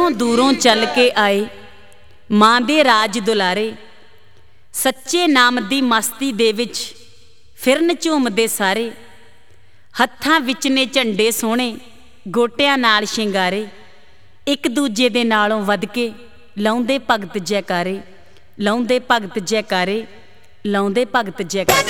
कितों दूरों चल के आए मां दे राज दुलारे। सच्चे नाम दी मस्ती दे विच फिरन झूमदे सारे। हत्थां विच ने झंडे सोहणे गोटियां नाल शिंगारे। एक दूजे दे नालों वध के लाउंदे भगत जयकारे। लाउंदे भगत जयकारे। लाउंदे भगत जयकारे।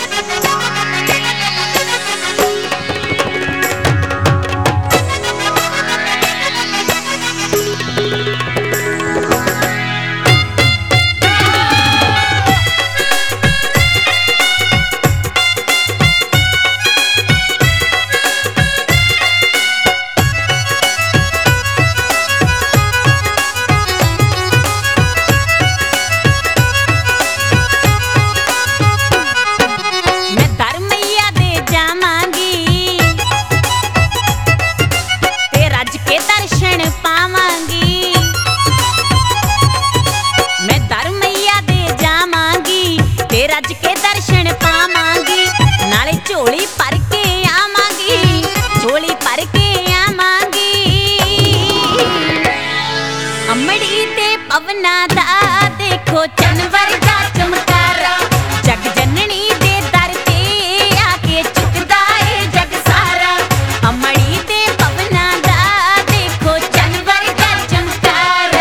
रज के दर्शन पावांगी नाले झोली भर के आवांगी। झोली भर के आवांगी। अमड़ी ते पवना दा देखो चनवर दा चमकारा। जग जननी दे दर ते आके चुकदा ए जग सारा। अमड़ी ते पवना दा देखो चनवर दा चमकारा।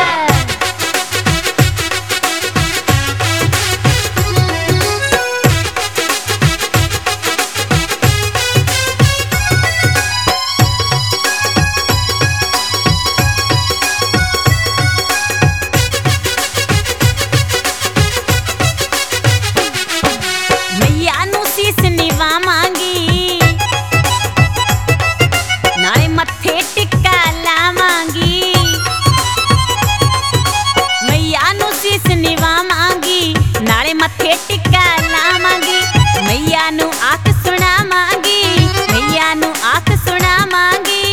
मथे टिक्का लावांगी मैया नू आख सुणावांगी। मैया नू आख सुणावांगी।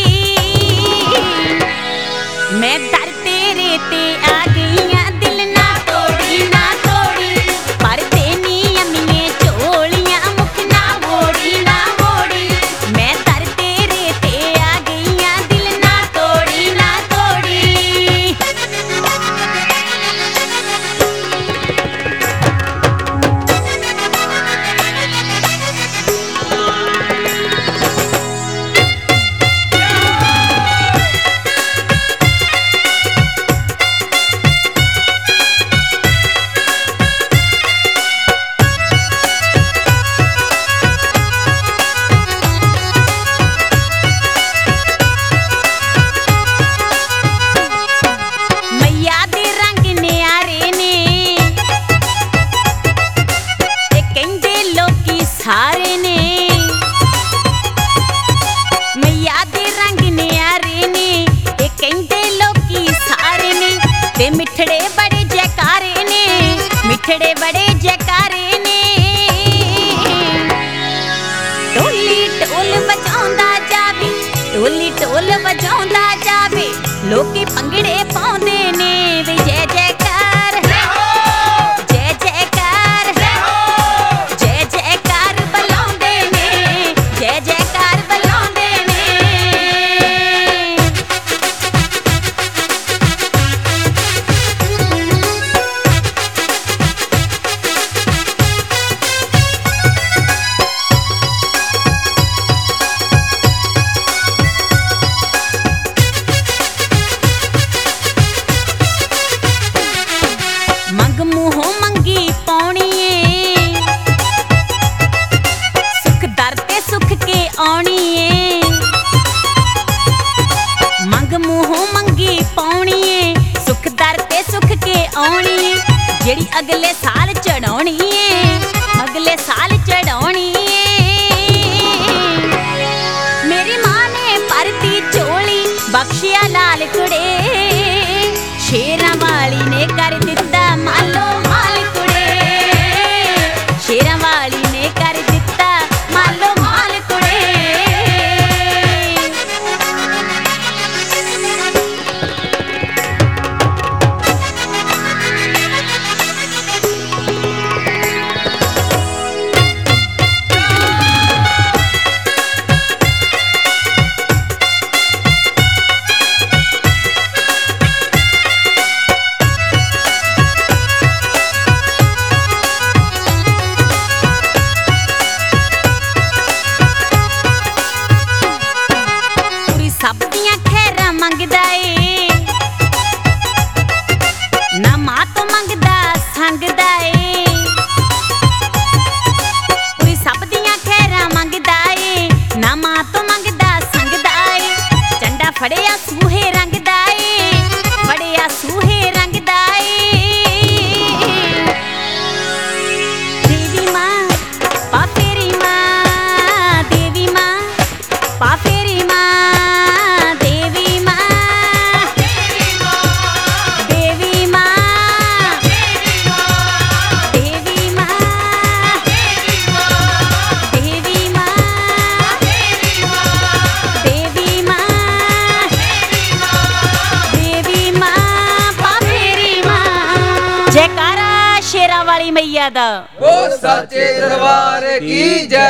मैं दर तेरे ते आ गईयां दिल ना तोड़ी ना तोड़ी। पर तेनी अम्मिये झोलियां मुख ना मोड़ी ना मोड़ी। मैं दर तेरे ते आ गईयां दिल ना तोड़ी ना तोड़ी। सारे ने मैया दे रंग न्यारे ने ये कहंदे लोकी सारे ने। ते मिठड़े बड़े जयकारे ने। मिठड़े बड़े जयकारे ने। ढोली ढोल बजाउंदा जावे। ढोली ढोल बजाउंदा जावे। लोकी भंगड़े पाउंदे ने वे जय जयकार। मंग मुँहों मंगी पाउणी सुख दर ते सुख के आउणी। मंग मुँहों मंगी पाउणी सुख दर ते सुख के आउणी। जेड़ी अगले साल चढ़ाउणी अगले साल चढ़ाउणी। मेरी मां ने भरती झोली बख्शिया लाल कुड़े। शेरां वाली ने कर दिता मालो माल कुड़े। शेरां वाली ने कर दिता मालो माल कुड़े। फड़िया सूहे रंग दाए, फड़िया सूहे रंग दाए। देवी माँ पाफेरी माँ, देवी माँ पाफेरी माँ, देवी माँ, देवी माँ, देवी माँ, देवी माँ, देवी माँ, देवी माँ पाफेरी माँ। जयकारा शेरा वाली मैया दा। वो सच्चे दरबार की जय।